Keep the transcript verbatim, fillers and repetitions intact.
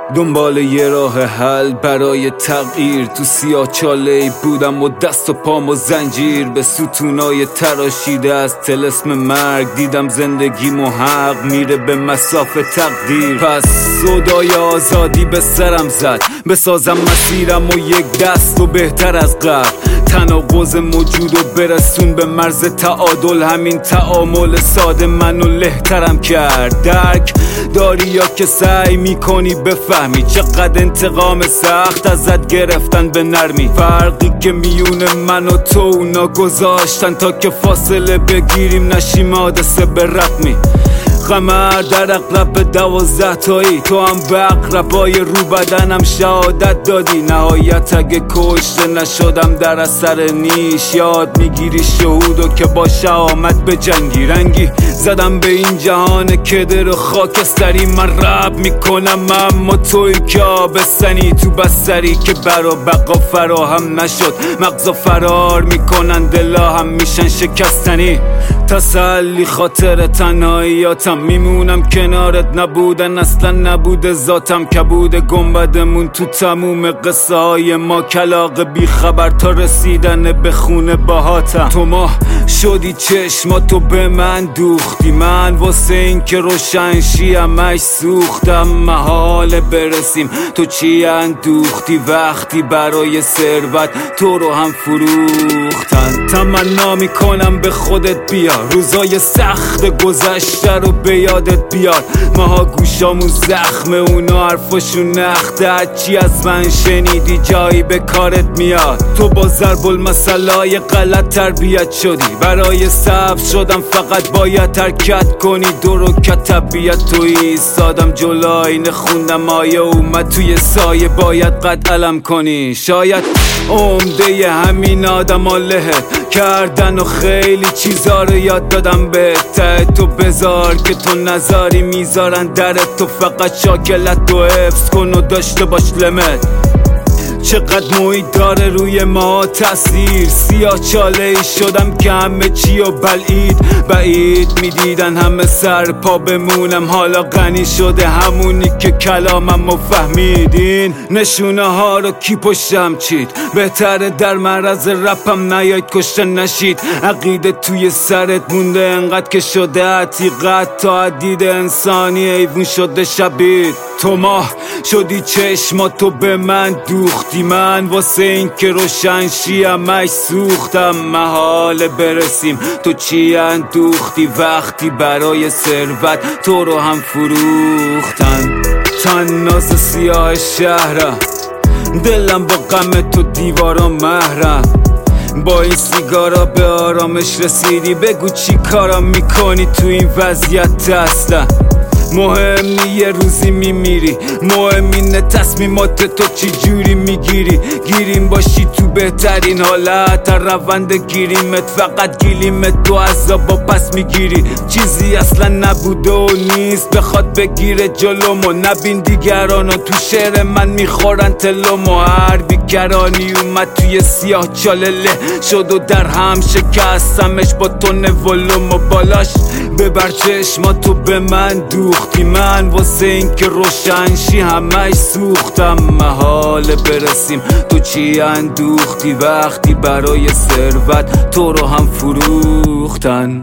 دنبال یه راه حل برای تغییر، تو سیاه چاله بودم و دست و پام و زنجیر به ستونای تراشیده از طلسم مرگ. دیدم زندگی محق میره به مسافه تقدیر، پس صدای آزادی به سرم زد بسازم مسیرم و یک دست و بهتر از قبل. تناقض موجود و برسون به مرز تعادل، همین تعامل ساده منو لهترم کرد. درک داری یا که سعی میکنی بفهمی چقدر انتقام سخت ازت گرفتن به نرمی؟ فرقی که میون من و تو اونا گذاشتن تا که فاصله بگیریم نشیم حادثه به رقمی. قمر در اقرب به دوازده تایی، تو هم به اقربای رو بدنم شهادت دادی. نهایت اگه کشته نشدم در اثر نیش، یاد میگیری شهودو که با شهامت به جنگی. رنگی زدم به این جهان کدر و خاکستری، من رب میکنم اما توی که آبستنی تو بستری که برا بقا فراهم نشد. مغزا فرار میکنن دلا هم میشن شکستنی. تسلی خاطر تنهاییاتم، میمونم کنارت، نبودن اصلا نبوده ذاتم. کبود گنبدمون تو تموم قصه های ما، کلاغ بی خبر تا رسیدن به خونه باهاتم. تو ماه شدی چشماتو به من دوختی، من واسه این که روشن شیمش سوختم. محاله برسیم تو چی اندوختی وقتی برای ثروت تو رو هم فروختن. تمنا میکنم به خودت بیا، روزای سخت گذشته رو به یادت بیار. ماها گوشامون زخمه اونا حرفاشون نخته، هرچی از من شنیدی جایی به کارت میاد. تو با ضرب المثلای غلط تربیت شدی، برای صبر شدم فقط باید حرکت کنی. دو رکعت طبیعت تو ایستادم جلوی نخوندم آیه اومد توی سایه باید قد علم کنی. شاید عمده همین آدم ها لهت کردن و خیلی چیزا رو یاد دادم بهت. ته تو بذار که تو نذاری میذارن درت، تو فقط شاکلت تو حفظ کن و داشته باش لمت. چقدر محیط داره روی ما تاثیر، سیاه چاله ای شدم که همه چی و بلعید بعید میدیدن همه سر پا بمونم. حالا غنی شده همونی که کلامم و فهمیدین. نشونه ها رو کی پشتم چید، بهتره در معرض رپم نیاید کشته نشید. عقیده توی سرت مونده انقدر که شده حقیقت، تا حدید انسانی ایوون شده شبید. تو ماه شدی چشماتو به من دوختی، من واسه این که روشن شیمش سوختم. محاله برسیم تو چی اندوختی وقتی برای ثروت تو رو هم فروختن. تناز سیاه شهرم، دلم با غم تو دیوارا محرم. با این سیگارا به آرامش رسیدی، بگو چی کارا میکنی تو این وضعیت اصلا؟ مهم نی یه روزی میمیری، مهم اینه تصمیمات تو چی جوری میگیری. گیریم باشی تو بهترین حالت، هر روند گیریمت فقط گیلیمت تو عذابا پس میگیری. چیزی اصلا نبوده و نیست بخواد بگیره جلومو، نبین دیگرانو تو شعر من میخورن تلومو. هر بیکرانی اومد توی سیاه چاله له شد و در هم شکستمش با تون ولوم و بالاش ببر چشماتو به من دوختی، من واسه این که روشن شی همش سوختم. محاله برسیم تو چی اندوختی وقتی برای ثروت تو رو هم فروختن.